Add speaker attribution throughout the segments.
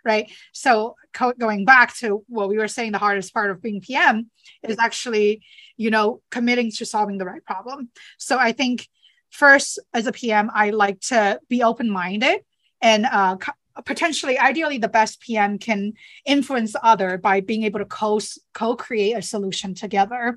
Speaker 1: right? So going back to what we were saying, the hardest part of being PM is actually, committing to solving the right problem. So I think first, as a PM, I like to be open-minded and potentially, ideally, the best PM can influence the other by being able to co-create a solution together.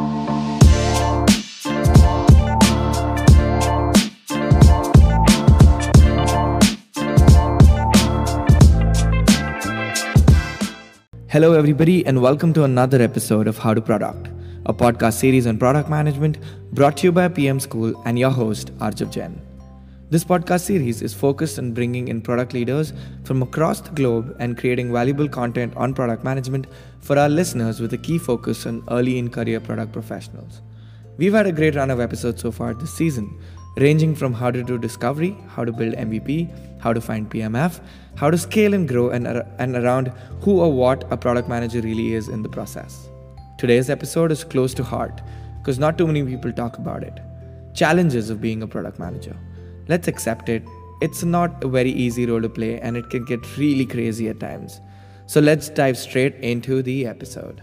Speaker 2: Hello everybody and welcome to another episode of How to Product, a podcast series on product management brought to you by PM School and your host Arjav Jain. This podcast series is focused on bringing in product leaders from across the globe and creating valuable content on product management for our listeners with a key focus on early in career product professionals. We've had a great run of episodes so far this season, ranging from how to do discovery, how to build MVP, how to find PMF, how to scale and grow, and around who or what a product manager really is in the process. Today's episode is close to heart because not too many people talk about it. Challenges of being a product manager. Let's accept it. It's not a very easy role to play and it can get really crazy at times. So let's dive straight into the episode.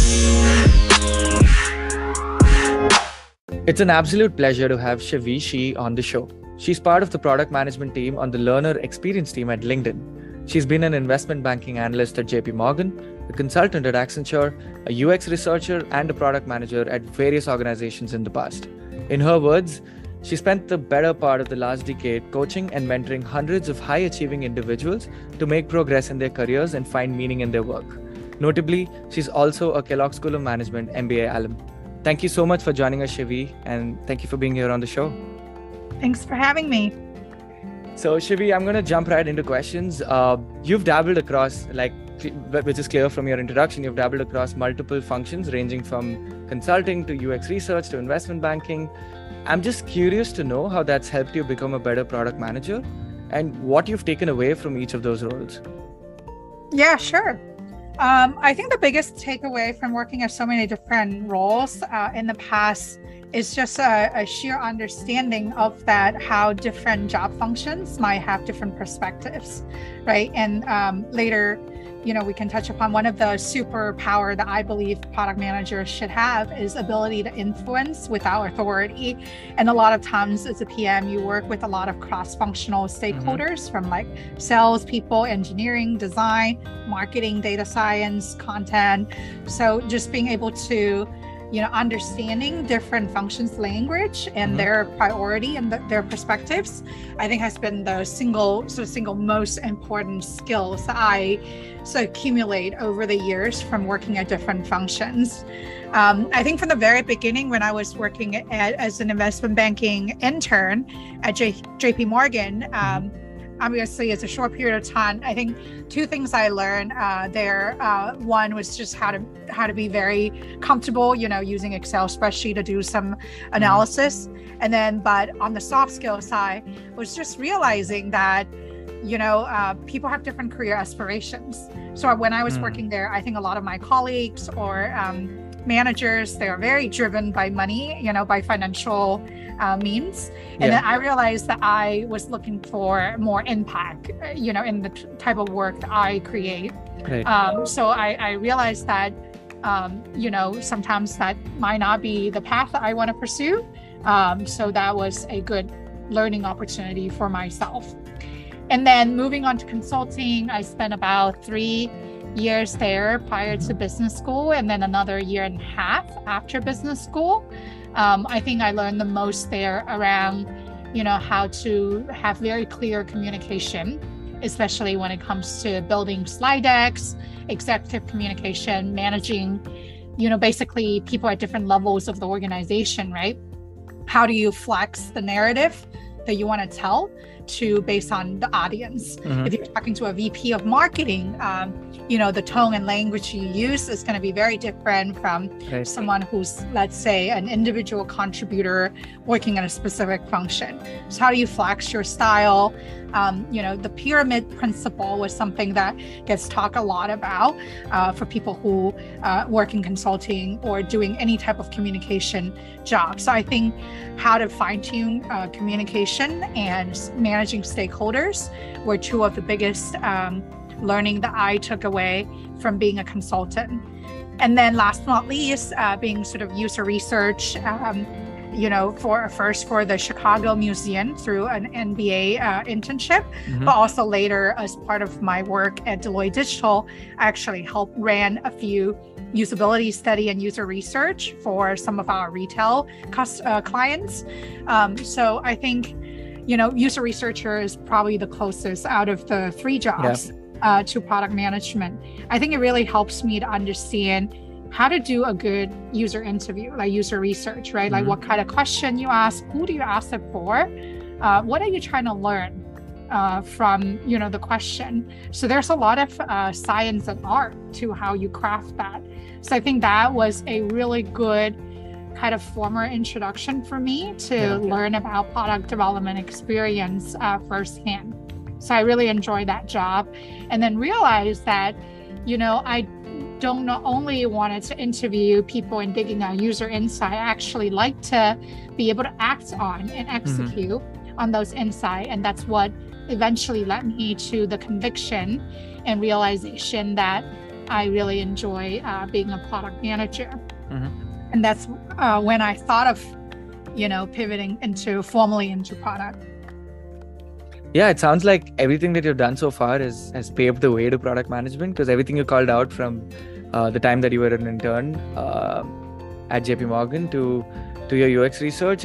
Speaker 2: It's an absolute pleasure to have Shivi Shi on the show. She's part of the product management team on the learner experience team at LinkedIn. She's been an investment banking analyst at JP Morgan, a consultant at Accenture, a UX researcher, and a product manager at various organizations in the past. In her words, she spent the better part of the last decade coaching and mentoring hundreds of high-achieving individuals to make progress in their careers and find meaning in their work. Notably, she's also a Kellogg School of Management MBA alum. Thank you so much for joining us, Shivi, and thank you for being here on the show.
Speaker 1: Thanks for having me.
Speaker 2: So, Shivi, I'm going to jump right into questions. You've dabbled across, which is clear from your introduction, you've dabbled across multiple functions ranging from consulting to UX research to investment banking. I'm just curious to know how that's helped you become a better product manager and what you've taken away from each of those roles.
Speaker 1: Yeah, sure. I think the biggest takeaway from working at so many different roles in the past is just a sheer understanding of that, how different job functions might have different perspectives, right? And later, we can touch upon one of the superpower that I believe product managers should have is ability to influence without authority. And a lot of times as a PM, you work with a lot of cross-functional stakeholders from sales people, engineering, design, marketing, data science, content. So just being able to understanding different functions, language, and their priority and their perspectives, I think has been the single most important skills that I accumulate over the years from working at different functions. I think from the very beginning, when I was working as an investment banking intern at JP Morgan, obviously, it's a short period of time. I think two things I learned there. One was just how to be very comfortable, using Excel spreadsheet to do some analysis. And then, but on the soft skill side, was just realizing that, people have different career aspirations. So when I was working there, I think a lot of my colleagues or managers, they are very driven by money, by financial means. And then I realized that I was looking for more impact, in the type of work that I create. Right. So I realized that, sometimes that might not be the path that I want to pursue. So that was a good learning opportunity for myself. And then moving on to consulting, I spent about 3 years there prior to business school, and then another 1.5 years after business school. I think I learned the most there around, how to have very clear communication, especially when it comes to building slide decks, executive communication, managing, basically people at different levels of the organization, right? How do you flex the narrative that you want to tell based on the audience? If you're talking to a VP of marketing, the tone and language you use is going to be very different from someone who's, let's say, an individual contributor working in a specific function. So how do you flex your style? The pyramid principle was something that gets talked a lot about for people who work in consulting or doing any type of communication job. So I think how to fine-tune communication and managing stakeholders were two of the biggest learning that I took away from being a consultant. And then last but not least, being sort of user research, for the Chicago Museum through an MBA internship, but also later as part of my work at Deloitte Digital, I actually helped ran a few usability study and user research for some of our retail clients. So I think, user researcher is probably the closest out of the three jobs to product management. I think it really helps me to understand how to do a good user interview, like user research, right? Like what kind of question you ask, who do you ask it for? What are you trying to learn from, the question? So there's a lot of science and art to how you craft that. So I think that was a really good kind of former introduction for me to learn about product development experience firsthand. So I really enjoyed that job, and then realized that, I don't not only wanted to interview people and digging out user insight, I actually like to be able to act on and execute on those insights. And that's what eventually led me to the conviction and realization that I really enjoy being a product manager. And that's when I thought of, pivoting formally into product.
Speaker 2: Yeah, it sounds like everything that you've done so far has paved the way to product management, because everything you called out from the time that you were an intern at JP Morgan to your UX research,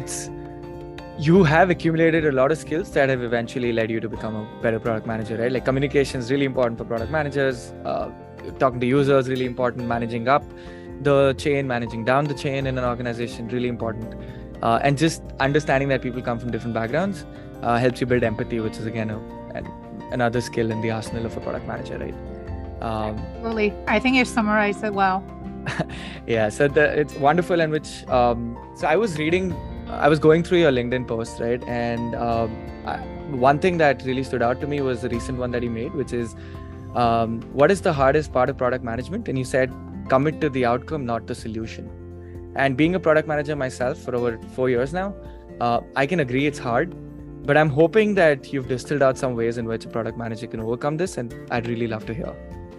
Speaker 2: you have accumulated a lot of skills that have eventually led you to become a better product manager, right? Like communication is really important for product managers, talking to users really important, managing up the chain, managing down the chain in an organization really important, and just understanding that people come from different backgrounds helps you build empathy, which is again another skill in the arsenal of a product manager, right?
Speaker 1: Absolutely. I think you summarized it well.
Speaker 2: Yeah, so it's wonderful. And which so I was going through your LinkedIn post, right? And one thing that really stood out to me was the recent one that you made, which is what is the hardest part of product management? And you said, commit to the outcome, not the solution. And being a product manager myself for over 4 years now, I can agree it's hard, but I'm hoping that you've distilled out some ways in which a product manager can overcome this, and I'd really love to hear.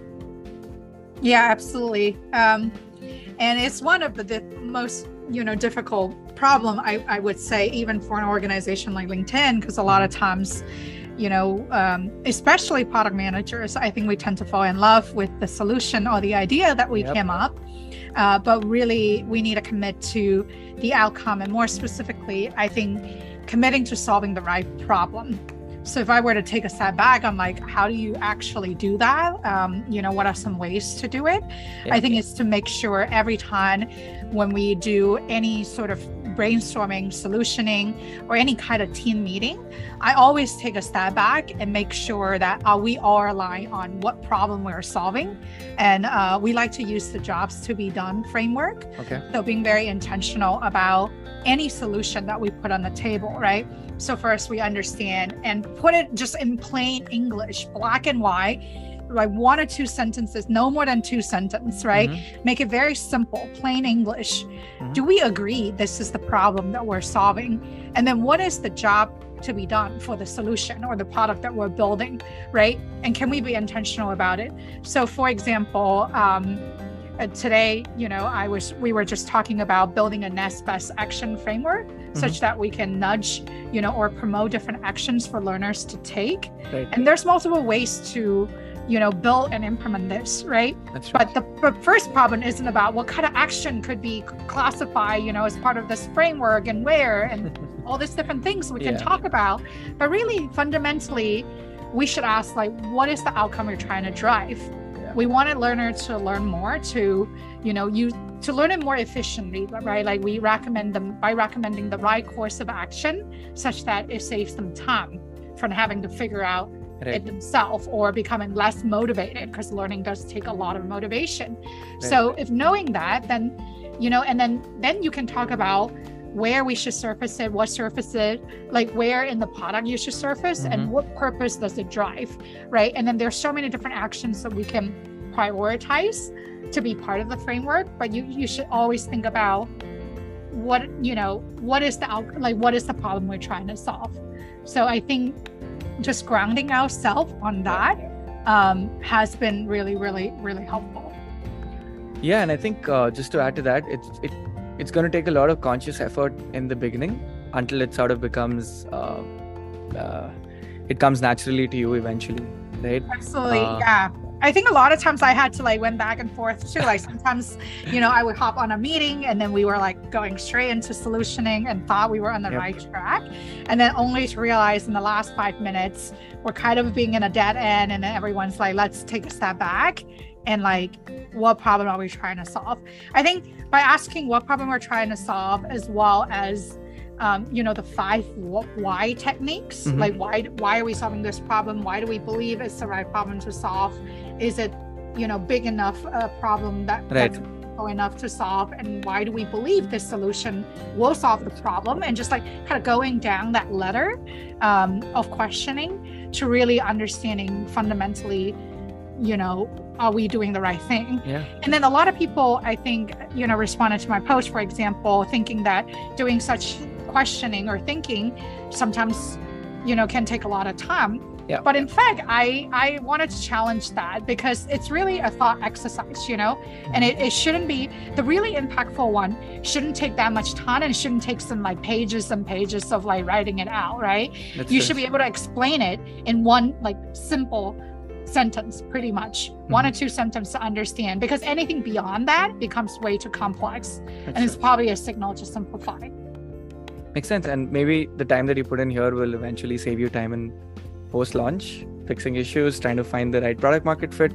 Speaker 1: Yeah, absolutely. And it's one of the most, difficult problem, I would say, even for an organization like LinkedIn, because a lot of times, especially product managers, I think we tend to fall in love with the solution or the idea that we came up. But really, we need to commit to the outcome. And more specifically, I think committing to solving the right problem. So if I were to take a step back, I'm like, how do you actually do that? What are some ways to do it? Yeah. I think it's to make sure every time when we do any sort of brainstorming, solutioning, or any kind of team meeting, I always take a step back and make sure that we are aligned on what problem we're solving. And we like to use the jobs to be done framework. Okay. So being very intentional about any solution that we put on the table, right? So first we understand and put it just in plain English, black and white, like 1 or 2 sentences, no more than 2 sentences, right? Make it very simple, plain English. Do we agree this is the problem that we're solving? And then what is the job to be done for the solution or the product that we're building, right? And can we be intentional about it? So for example, today, we were just talking about building a next best action framework such that we can nudge, or promote different actions for learners to take. Right. And there's multiple ways to, build and implement this, right? That's right. But the first problem isn't about what kind of action could be classified, as part of this framework and where, and all these different things we can talk about. But really, fundamentally, we should ask, like, what is the outcome we're trying to drive? We wanted learners to learn more, to learn it more efficiently, right? Like we recommend them by recommending the right course of action such that it saves them time from having to figure out it themselves or becoming less motivated, because learning does take a lot of motivation. So if knowing that, then, and then you can talk about where we should surface it, what surface it, like where in the product you should surface and what purpose does it drive, right? And then there's so many different actions that we can prioritize to be part of the framework, but you should always think about what is the problem we're trying to solve. So I think just grounding ourselves on that has been really, really, really helpful.
Speaker 2: Yeah, and I think just to add to that, it's going to take a lot of conscious effort in the beginning until it sort of becomes it comes naturally to you eventually, right?
Speaker 1: Absolutely, yeah. I think a lot of times I had to like went back and forth too. Like sometimes, I would hop on a meeting and then we were like going straight into solutioning and thought we were on the right track. And then only to realize in the last 5 minutes, we're kind of being in a dead end. And then everyone's like, let's take a step back and like, what problem are we trying to solve? I think by asking what problem we're trying to solve, as well as the 5 why techniques, like why are we solving this problem? Why do we believe it's the right problem to solve? Is it, big enough problem that's difficult enough to solve? And why do we believe this solution will solve the problem? And just like kind of going down that ladder of questioning to really understanding fundamentally, are we doing the right thing?
Speaker 2: Yeah.
Speaker 1: And then a lot of people, I think, responded to my post, for example, thinking that doing such questioning or thinking sometimes, can take a lot of time.
Speaker 2: Yeah.
Speaker 1: But in fact, I wanted to challenge that because it's really a thought exercise, and it shouldn't be, the really impactful one shouldn't take that much time, and it shouldn't take some like pages and pages of like writing it out, right? You should be able to explain it in one like simple sentence, pretty much 1 or 2 sentences to understand, because anything beyond that becomes way too complex. And it's probably a signal to simplify.
Speaker 2: Makes sense. And maybe the time that you put in here will eventually save you time in post-launch, fixing issues, trying to find the right product market fit,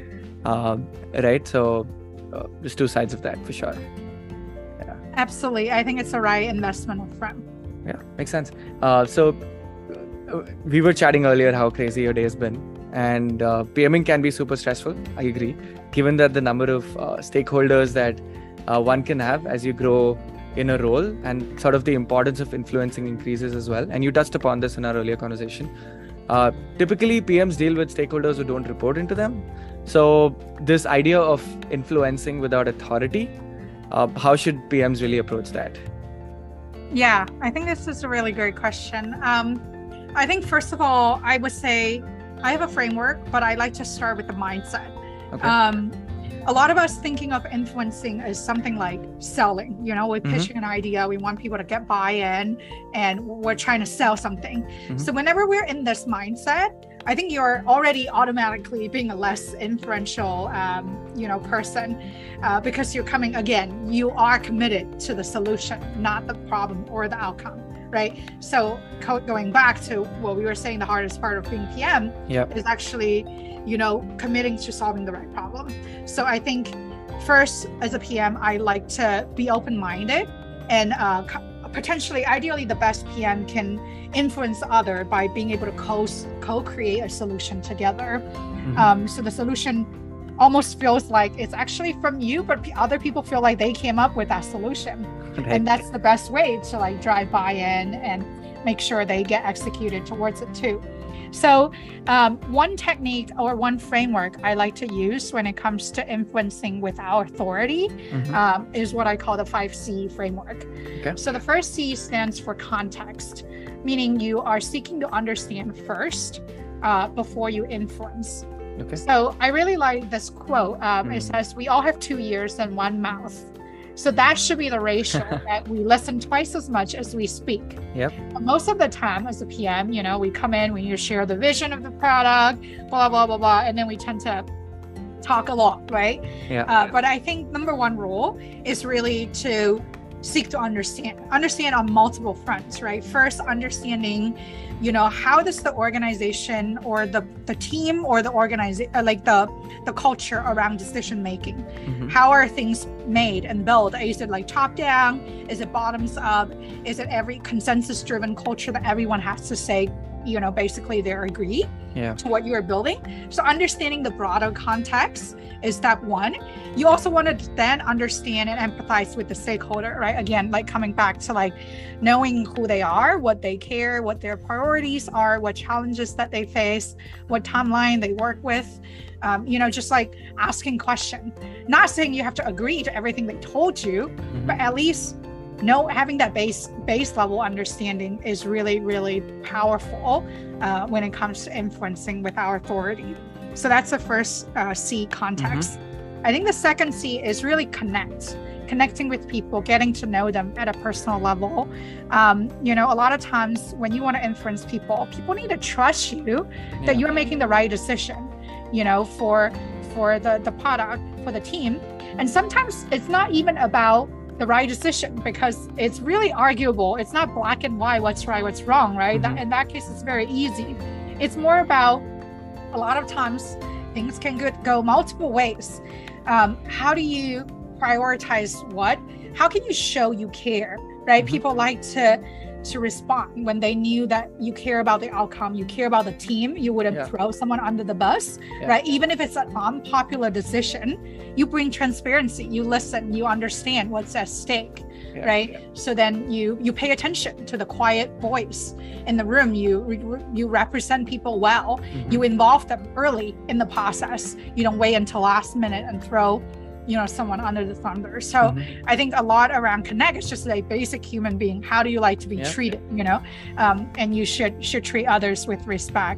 Speaker 2: right? So there's 2 sides of that for sure. Yeah.
Speaker 1: Absolutely. I think it's the right investment upfront.
Speaker 2: Yeah, makes sense. So we were chatting earlier how crazy your day has been, and PMing can be super stressful. I agree, given that the number of stakeholders that one can have as you grow in a role, and sort of the importance of influencing increases as well. And you touched upon this in our earlier conversation. Typically, PMs deal with stakeholders who don't report into them. So this idea of influencing without authority, how should PMs really approach that?
Speaker 1: Yeah, I think this is a really great question. I think first of all, I would say I have a framework, but I like to start with the mindset. Okay. A lot of us thinking of influencing as something like selling, we're pitching an idea, we want people to get buy-in, and we're trying to sell something. So whenever we're in this mindset, I think you're already automatically being a less influential, person, because you're coming, again, you are committed to the solution, not the problem or the outcome, right? So going back to what we were saying, the hardest part of being PM is actually, committing to solving the right problem. So I think first, as a PM, I like to be open-minded, and potentially, ideally, the best PM can influence other by being able to co-create a solution together. So the solution almost feels like it's actually from you, but other people feel like they came up with that solution. Right. And that's the best way to like drive buy-in and make sure they get executed towards it too. So one technique or one framework I like to use when it comes to influencing without authority is what I call the 5C framework. Okay. So the first C stands for context, meaning you are seeking to understand first before you influence. Okay. So I really like this quote. It says, "We all have 2 ears and 1 mouth." So that should be the ratio that we listen twice as much as we speak. Yep. Most of the time as a PM, we come in, we need to share the vision of the product, blah, blah, blah, blah. And then we tend to talk a lot, right? Yeah. But I think number 1 rule is really to seek to understand on multiple fronts, right? First, understanding, how does the organization or the team or the organization, like the culture around decision making, how are things made and built? Is it like top down? Is it bottoms up? Is it every consensus driven culture that everyone has to say, basically they agree to what you are building? So understanding the broader context is step 1. You also want to then understand and empathize with the stakeholder, right? Again, like coming back to like knowing who they are, what they care, what their priorities are, what challenges that they face, what timeline they work with, just like asking questions. Not saying you have to agree to everything they told you, but at least having that base level understanding is really, really powerful when it comes to influencing with our authority. So that's the first C, context. I think the second C is really connecting with people, getting to know them at a personal level. A lot of times when you want to influence people need to trust you that you're making the right decision, for the product, for the team. And sometimes it's not even about the right decision, because it's really arguable. It's not black and white, what's right, what's wrong, right? In that case, it's very easy. It's more about, a lot of times things can go multiple ways. How do you prioritize what? How can you show you care, right? People like to respond when they knew that you care about the outcome, you care about the team. You wouldn't throw someone under the bus, right? Even if it's an unpopular decision, you bring transparency, you listen, you understand what's at stake, right? So then you pay attention to the quiet voice in the room. You represent people well. You involve them early in the process. You don't wait until last minute and throw someone under the thunder. So I think a lot around connect is just a basic human being. How do you like to be treated, and you should treat others with respect.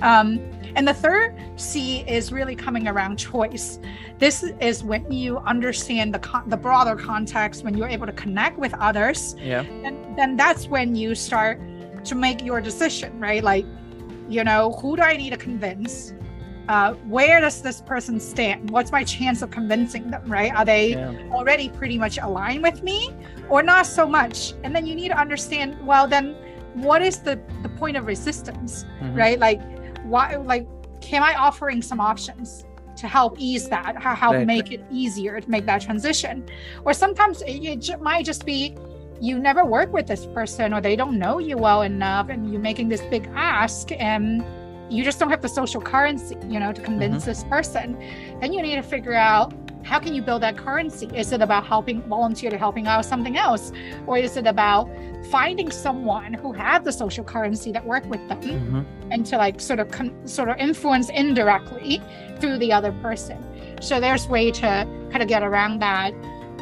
Speaker 1: And the third C is really coming around choice. This is when you understand the broader context, when you're able to connect with others, and then that's when you start to make your decision, right? Like, who do I need to convince? Where does this person stand? What's my chance of convincing them, right? Are they already pretty much aligned with me or not so much? And then you need to understand, well, then what is the point of resistance, right? Like, why, like, am I offering some options to help ease that, help make it easier to make that transition? Or sometimes it might just be, you never work with this person, or they don't know you well enough, and you're making this big ask, and you just don't have the social currency, to convince this person. Then you need to figure out, how can you build that currency? Is it about volunteer to helping out something else? Or is it about finding someone who has the social currency that work with them and to like sort of influence indirectly through the other person? So there's way to kind of get around that.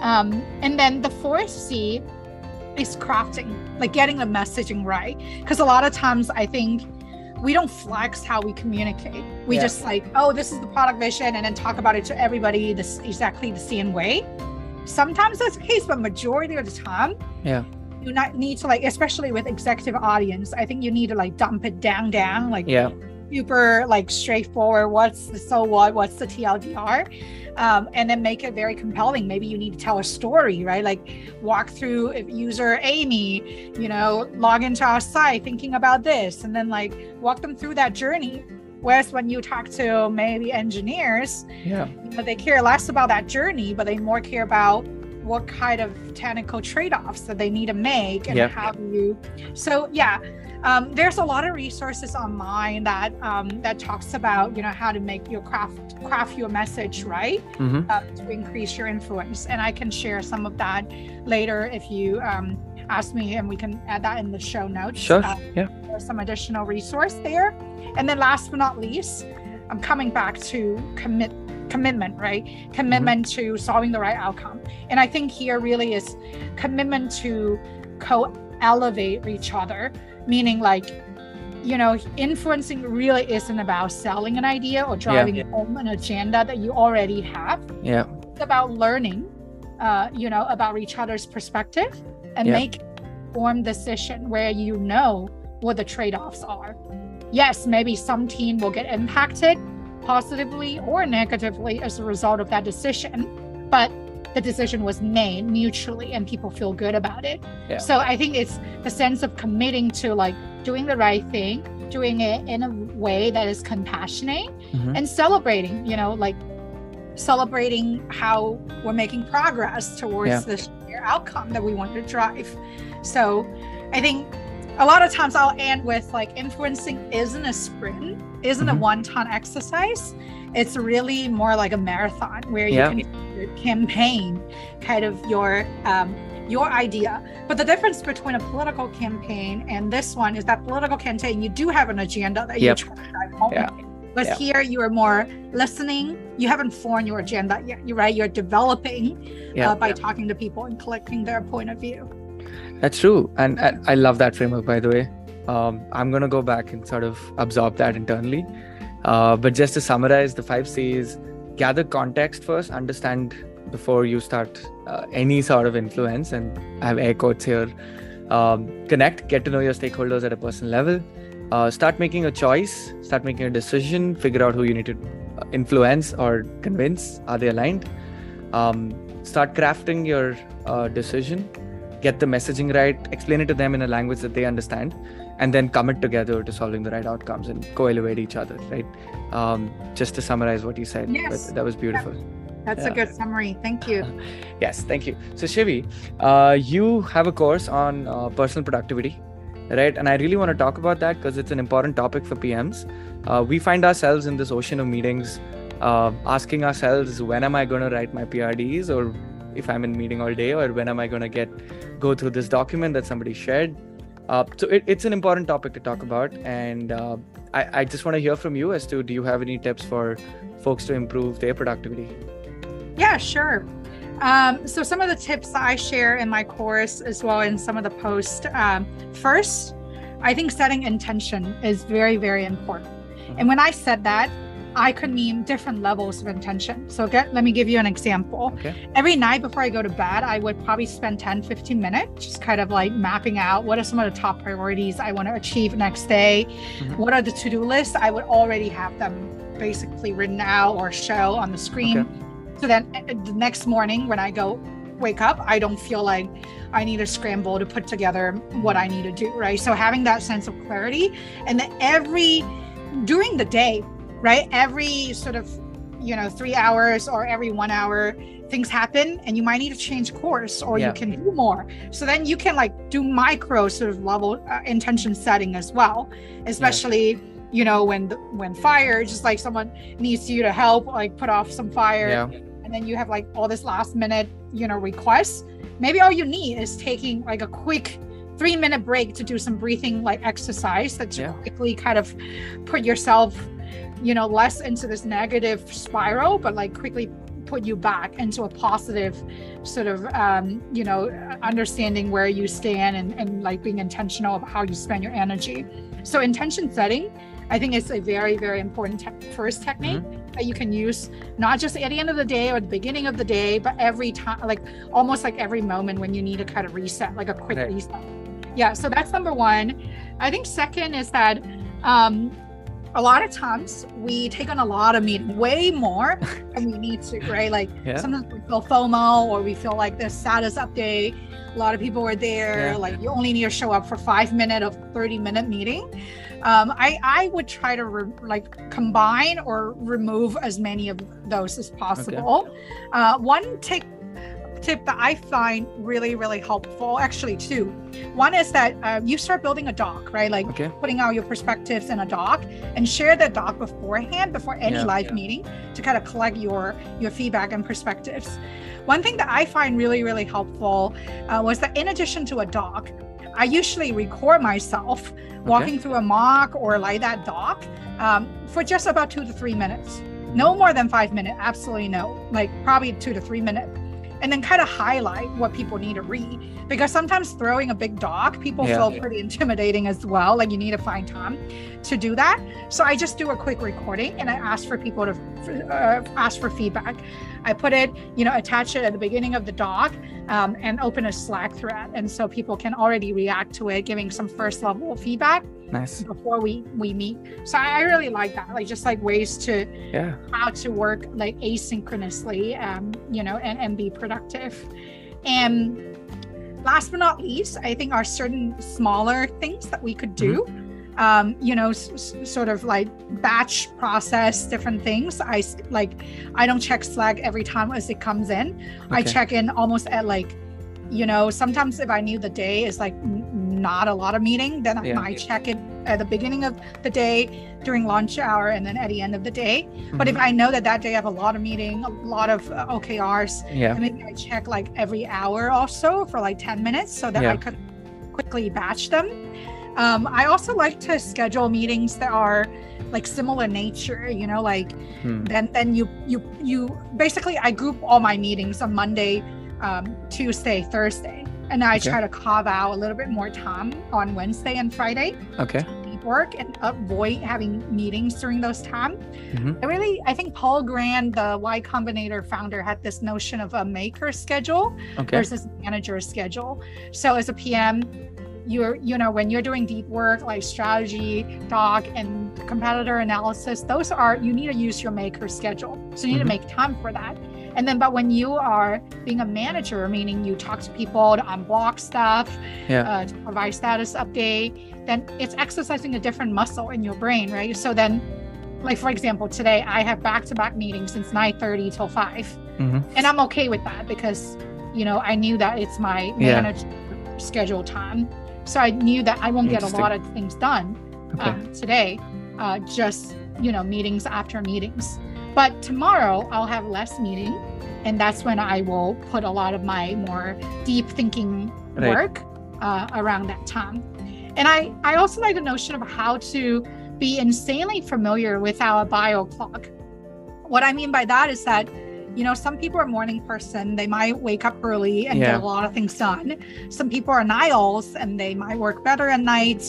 Speaker 1: And then the fourth C is crafting, like getting the messaging right. Because a lot of times I think we don't flex how we communicate. We just like, oh, this is the product vision, and then talk about it to everybody exactly the same way. Sometimes that's the case, but majority of the time, you not need to, like, especially with executive audience, I think you need to like dump it down, like super like straightforward. What's the what's the TLDR? And then make it very compelling. Maybe you need to tell a story, right? Like walk through, if user Amy, log into our site thinking about this, and then like walk them through that journey. Whereas when you talk to maybe engineers, they care less about that journey, but they more care about what kind of technical trade-offs that they need to make, and how do you. So there's a lot of resources online that talks about how to make your craft your message right, to increase your influence. And I can share some of that later if you ask me, and we can add that in the show notes.
Speaker 2: Sure.
Speaker 1: There's some additional resource there. And then last but not least, I'm coming back to commitment, right? Commitment to solving the right outcome. And I think here really is commitment to co-elevate each other, meaning like, influencing really isn't about selling an idea or driving home an agenda that you already have. It's about learning, about each other's perspective and make informed decision where what the trade-offs are. Yes, maybe some team will get impacted positively or negatively as a result of that decision, but the decision was made mutually and people feel good about it. So I think it's the sense of committing to like doing the right thing, doing it in a way that is compassionate, and celebrating, celebrating how we're making progress towards this outcome that we want to drive. So I think a lot of times I'll end with like, influencing isn't a sprint, isn't a one-time exercise. It's really more like a marathon where you can campaign kind of your idea. But the difference between a political campaign and this one is that political campaign, you do have an agenda that you try to drive home. But here you are more listening. You haven't formed your agenda yet. You're developing by talking to people and collecting their point of view.
Speaker 2: That's true. And I love that framework, by the way. I'm going to go back and sort of absorb that internally. But just to summarize, the 5 C's: gather context first, understand before you start any sort of influence, and I have air quotes here. Connect, get to know your stakeholders at a personal level. Start making a choice, start making a decision, figure out who you need to influence or convince. Are they aligned? Start crafting your decision, get the messaging right, explain it to them in a language that they understand, and then commit together to solving the right outcomes and co-elevate each other, right? Just to summarize what you said.
Speaker 1: Yes.
Speaker 2: That was beautiful.
Speaker 1: That's a good summary. Thank you.
Speaker 2: Yes, thank you. So Shivi, you have a course on personal productivity, right? And I really want to talk about that because it's an important topic for PMs. We find ourselves in this ocean of meetings, asking ourselves, when am I going to write my PRDs, or if I'm in meeting all day, or when am I going to go through this document that somebody shared. So it's an important topic to talk about. And I just want to hear from you as to, do you have any tips for folks to improve their productivity?
Speaker 1: Yeah, sure. So some of the tips that I share in my course as well in some of the posts. First, I think setting intention is very, very important. And when I said that, I could mean different levels of intention. So let me give you an example.
Speaker 2: Okay.
Speaker 1: Every night before I go to bed, I would probably spend 10-15 minutes just kind of like mapping out what are some of the top priorities I want to achieve next day. What are the to-do lists? I would already have them basically written out or show on the screen.
Speaker 2: Okay.
Speaker 1: So then the next morning when I wake up, I don't feel like I need to scramble to put together what I need to do, right? So having that sense of clarity, and then during the day, right? Every sort of, 3 hours or every 1 hour, things happen and you might need to change course, or you can do more. So then you can do micro sort of level intention setting as well, especially when fire, just like someone needs you to help put off some fire, and then you have all this last minute requests. Maybe all you need is taking a quick 3-minute break to do some breathing exercise that to quickly kind of put yourself less into this negative spiral, but quickly put you back into a positive sort of understanding where you stand, and being intentional about how you spend your energy. So intention setting, I think, is a very, very important first technique that you can use, not just at the end of the day or the beginning of the day, but every time, almost every moment when you need to kind of reset, a quick reset. Yeah, so that's number one. I think second is that a lot of times we take on a lot of meetings, way more than we need to, right? Sometimes we feel FOMO, or we feel like this status update, a lot of people were there, you only need to show up for 5 minutes of 30-minute meeting. I would try to combine or remove as many of those as possible. One tip that I find really, really helpful, actually two. One is that you start building a doc, right? Putting out your perspectives in a doc, and share that doc beforehand, before any live meeting, to kind of collect your feedback and perspectives. One thing that I find really, really helpful was that in addition to a doc, I usually record myself walking through a mock or that doc for just about 2 to 3 minutes. No more than 5 minutes, absolutely no. Probably 2 to 3 minutes. And then kind of highlight what people need to read. Because sometimes throwing a big doc, people feel pretty intimidating as well. You need to find time to do that. So I just do a quick recording, and I ask for people to ask for feedback. I put it, attach it at the beginning of the doc, and open a Slack thread. And so people can already react to it, giving some first level of feedback.
Speaker 2: Nice.
Speaker 1: Before we meet. So I really like that, just ways to how to work asynchronously, and be productive. And last but not least, I think are certain smaller things that we could do. Sort of batch process different things. I don't check Slack every time as it comes in. I check in almost at sometimes if I knew the day is not a lot of meeting, then I might check it at the beginning of the day, during lunch hour, and then at the end of the day. But if I know that day I have a lot of meeting, a lot of OKRs, and maybe I check every hour or so for 10 minutes, so that I could quickly batch them. I also like to schedule meetings that are similar nature, then you basically, I group all my meetings on Monday, Tuesday, Thursday, and I try to carve out a little bit more time on Wednesday and Friday.
Speaker 2: Okay.
Speaker 1: To be deep work and avoid having meetings during those times.
Speaker 2: Mm-hmm.
Speaker 1: I think Paul Grant, the Y Combinator founder, had this notion of a maker schedule versus a manager schedule. So as a PM, when you're doing deep work like strategy, doc, and competitor analysis, you need to use your maker schedule. So you need to make time for that. And then, but when you are being a manager, meaning you talk to people to unblock stuff, to provide status update, then it's exercising a different muscle in your brain, right? So then, like for example, today I have back-to-back meetings since 9:30 till 5. And I'm okay with that because, I knew that it's my manager schedule time. So I knew that I won't get a lot of things done today, just, meetings after meetings. But tomorrow I'll have less meeting, and that's when I will put a lot of my more deep thinking work around that time. And I also like the notion of how to be insanely familiar with our bio clock. What I mean by that is that, some people are a morning person. They might wake up early and get a lot of things done. Some people are night owls and they might work better at night.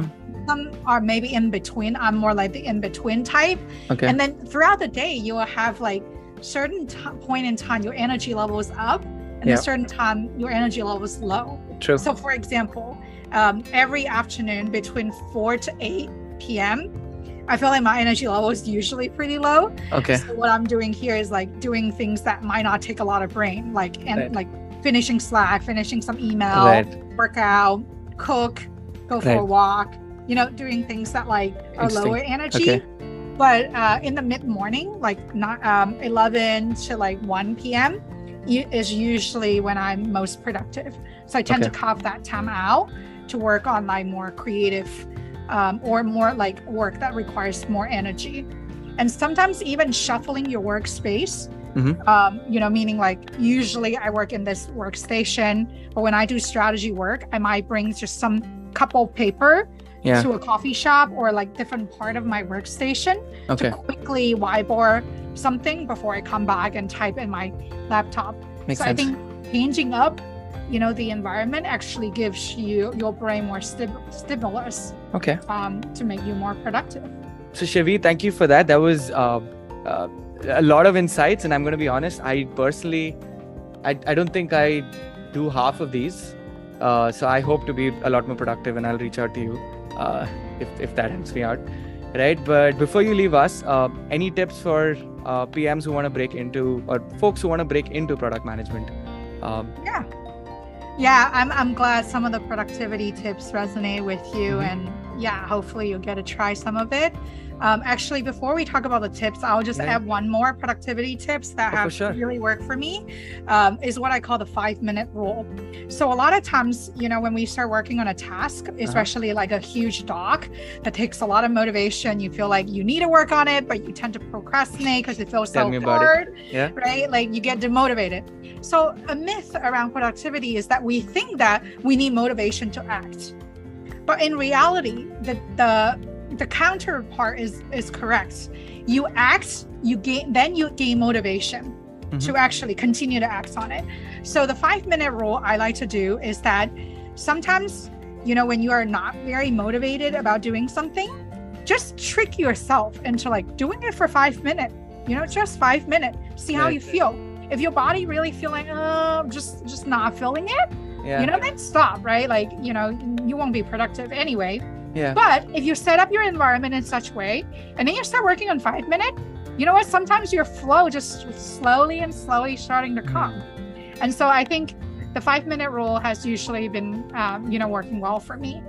Speaker 1: Some are maybe in between. I'm more like the in-between type. And then throughout the day, you will have like certain point in time, your energy level is up, and a certain time, your energy level is low.
Speaker 2: True.
Speaker 1: So for example, every afternoon between 4 to 8 p.m., I feel like my energy level is usually pretty low. So what I'm doing here is like doing things that might not take a lot of brain, like finishing Slack, finishing some email, work out, cook, go for a walk, doing things that like are lower energy. But in the mid-morning, like not 11 to like 1 p.m. is usually when I'm most productive. So I tend to carve that time out to work on like more creative or more like work that requires more energy. And sometimes even shuffling your workspace, meaning like usually I work in this workstation, but when I do strategy work, I might bring just some couple paper to a coffee shop or like different part of my workstation to quickly whiteboard something before I come back and type in my laptop. Makes sense. I think changing up the environment actually gives your brain more stimulus to make you more productive.
Speaker 2: So Shivi, thank you for that. That was a lot of insights, and I'm going to be honest, I personally, I don't think I do half of these. So I hope to be a lot more productive, and I'll reach out to you if that helps me out. Right. But before you leave us, any tips for PMs who want to break into, or folks who want to break into product management?
Speaker 1: I'm glad some of the productivity tips resonate with you, and hopefully you'll get to try some of it. Actually, before we talk about the tips, I'll just add one more productivity tips that have really worked for me, is what I call the 5-minute rule. So a lot of times, when we start working on a task, especially like a huge doc that takes a lot of motivation, you feel like you need to work on it, but you tend to procrastinate because it feels so hard, right? Like you get demotivated. So a myth around productivity is that we think that we need motivation to act. But in reality, the counterpart is correct. You act, you gain motivation to actually continue to act on it. So the 5-minute rule I like to do is that sometimes, when you are not very motivated about doing something, just trick yourself into like doing it for 5 minutes, just 5 minutes, see how you feel. If your body really feeling, just not feeling it, then stop, right? Like, you won't be productive anyway. But if you set up your environment in such way, and then you start working on 5 minutes, you know what? Sometimes your flow just slowly starting to come. And so I think the 5-minute rule has usually been, working well for me.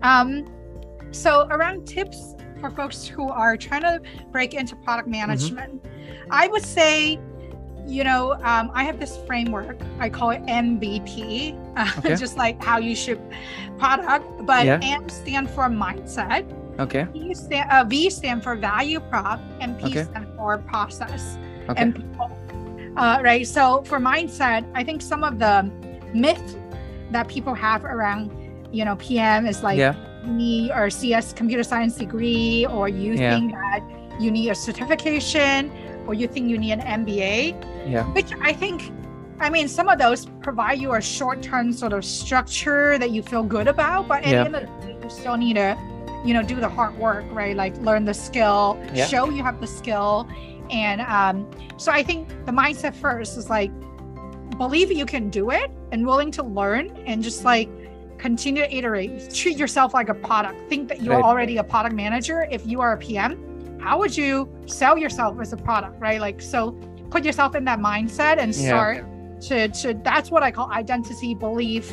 Speaker 1: So around tips for folks who are trying to break into product management, I would say, I have this framework. I call it MVP, just like how you ship product. But M stand for mindset. V stand for value prop, and P stand for process and people. Right. So for mindset, I think some of the myths that people have around, PM is like you need or CS computer science degree, or you think that you need a certification, or you think you need an MBA, which I think, some of those provide you a short-term sort of structure that you feel good about, but at the end of the day, you still need to do the hard work, right? Like learn the skill, show you have the skill. And so I think the mindset first is like, believe you can do it and willing to learn and just like continue to iterate. Treat yourself like a product. Think that you're already a product manager. If you are a PM, how would you sell yourself as a product, right? Like, so put yourself in that mindset and start to that's what I call identity belief,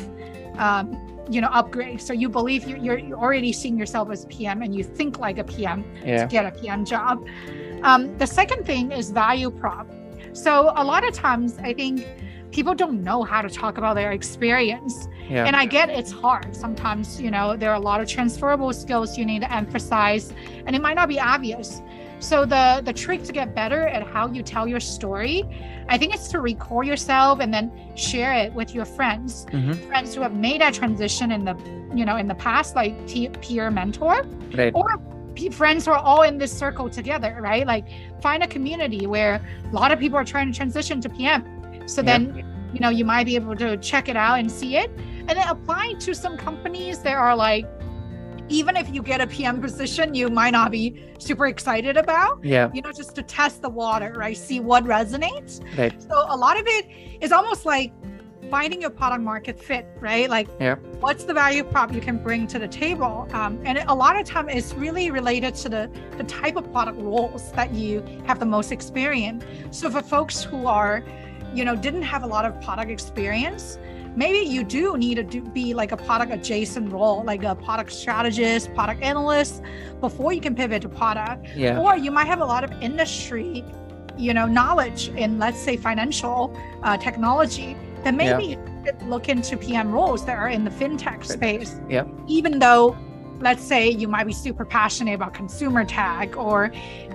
Speaker 1: upgrade. So you believe you're already seeing yourself as a PM and you think like a PM to get a PM job. The second thing is value prop. So a lot of times I think people don't know how to talk about their experience. And I get it's hard. Sometimes, there are a lot of transferable skills you need to emphasize, and it might not be obvious. So the trick to get better at how you tell your story, I think it's to record yourself and then share it with your friends, friends who have made that transition in the past, like peer mentor, or friends who are all in this circle together, right? Like find a community where a lot of people are trying to transition to PM. So then, you might be able to check it out and see it. And then apply to some companies that are like, even if you get a PM position, you might not be super excited about, just to test the water, right? See what resonates. So a lot of it is almost like finding your product market fit, right? Like what's the value prop you can bring to the table? And a lot of time it's really related to the type of product roles that you have the most experience. So for folks who are, didn't have a lot of product experience, maybe you do need to be like a product adjacent role, like a product strategist, product analyst, before you can pivot to product. Or you might have a lot of industry, knowledge in, let's say, financial technology. Then maybe you could look into PM roles that are in the fintech space. Even though, let's say, you might be super passionate about consumer tech, or,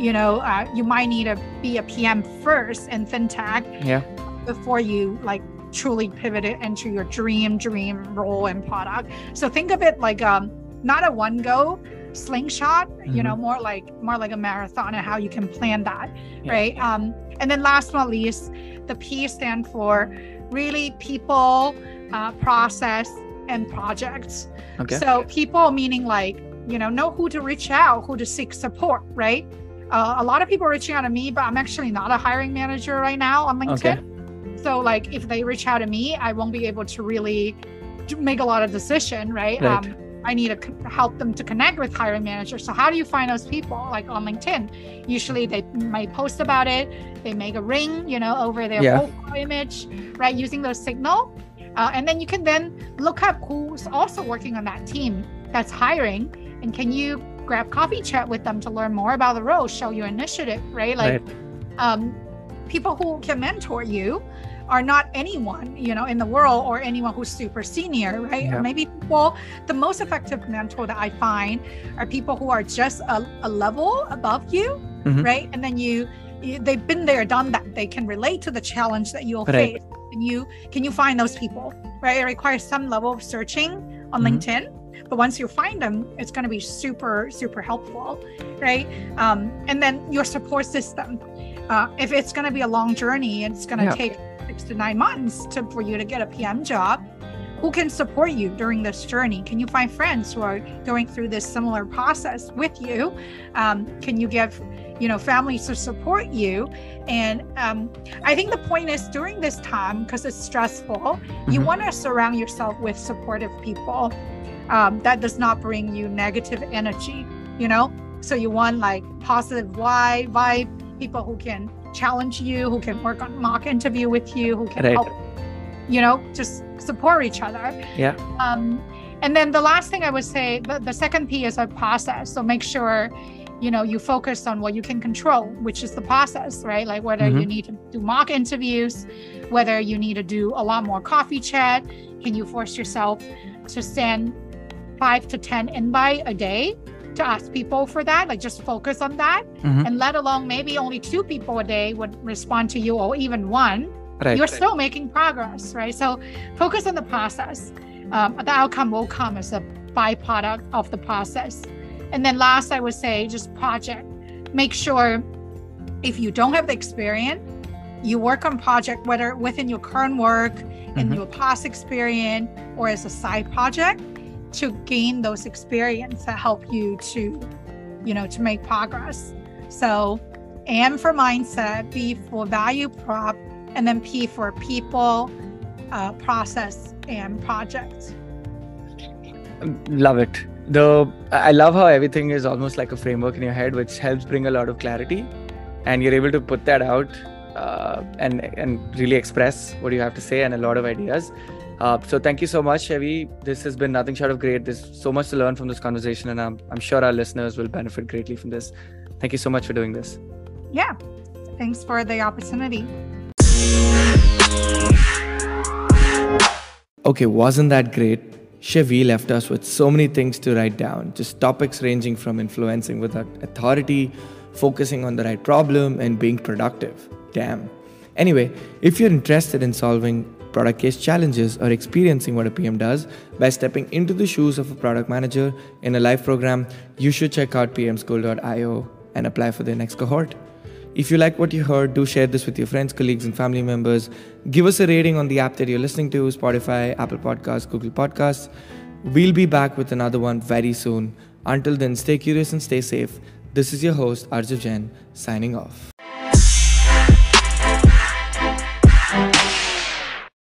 Speaker 1: you might need to be a PM first in fintech before you like truly pivot it into your dream role and product. So think of it like not a one go slingshot, more like a marathon, and how you can plan that, right? And then last but not least, the P stand for really people, process, and projects. So people meaning like, know who to reach out, who to seek support, right? A lot of people are reaching out to me, but I'm actually not a hiring manager right now on LinkedIn. So like if they reach out to me, I won't be able to really make a lot of decision, right? I need to help them to connect with hiring managers. So how do you find those people? Like on LinkedIn, usually they might post about it. They make a ring, over their profile image, right? Using those signal. And then you can then look up who's also working on that team that's hiring. And can you grab coffee chat with them to learn more about the role, show your initiative, right? Like people who can mentor you are not anyone, in the world, or anyone who's super senior, right? Or maybe the most effective mentor that I find are people who are just a level above you, right? And then they've been there, done that. They can relate to the challenge that you'll face. And can you find those people, right? It requires some level of searching on LinkedIn, but once you find them, it's going to be super, super helpful, right? And then your support system. If it's going to be a long journey, it's going to take 6 to 9 months for you to get a PM job, who can support you during this journey? Can you find friends who are going through this similar process with you? Can you get, families to support you? And I think the point is, during this time, because it's stressful, you want to surround yourself with supportive people that does not bring you negative energy, So you want like positive vibe, people who can challenge you, who can work on mock interview with you, who can help, just support each other. And then the last thing I would say, the second P is a process. So make sure, you focus on what you can control, which is the process, right? Like whether you need to do mock interviews, whether you need to do a lot more coffee chat, can you force yourself to send 5 to 10 invite a day to ask people for that? Like just focus on that, and let alone maybe only 2 people a day would respond to you, or even 1. You're still making progress, right? So focus on the process. The outcome will come as a byproduct of the process. And then last, I would say just project. Make sure if you don't have the experience, you work on project, whether within your current work, in your past experience, or as a side project. to gain those experience that help you to, to make progress. So M for mindset, B for value prop, and then P for people, process, and project.
Speaker 2: Love it. I love how everything is almost like a framework in your head, which helps bring a lot of clarity, and you're able to put that out and really express what you have to say and a lot of ideas. So thank you so much, Chevy. This has been nothing short of great. There's so much to learn from this conversation, and I'm sure our listeners will benefit greatly from this. Thank you so much for doing this.
Speaker 1: Yeah, thanks for the opportunity.
Speaker 2: Okay, wasn't that great? Chevy left us with so many things to write down, just topics ranging from influencing with authority, focusing on the right problem, and being productive. Damn. Anyway, if you're interested in solving product case challenges or experiencing what a PM does by stepping into the shoes of a product manager in a live program, you should check out pmschool.io and apply for the next cohort. If you like what you heard, do share this with your friends, colleagues, and family members. Give us a rating on the app that you're listening to, Spotify, Apple Podcasts, Google Podcasts. We'll be back with another one very soon. Until then, stay curious and stay safe. This is your host, Arjav Jain, signing off.